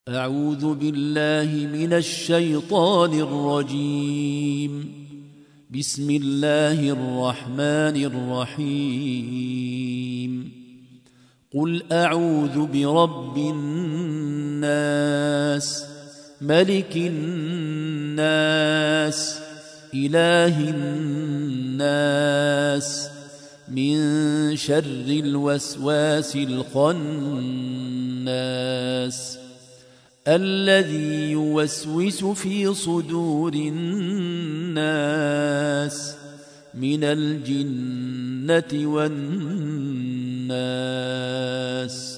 أعوذ بالله من الشيطان الرجيم. بسم الله الرحمن الرحيم. قل أعوذ برب الناس ملك الناس إله الناس من شر الوسواس الخناس الذي يوسوس في صدور الناس من الجنة والناس.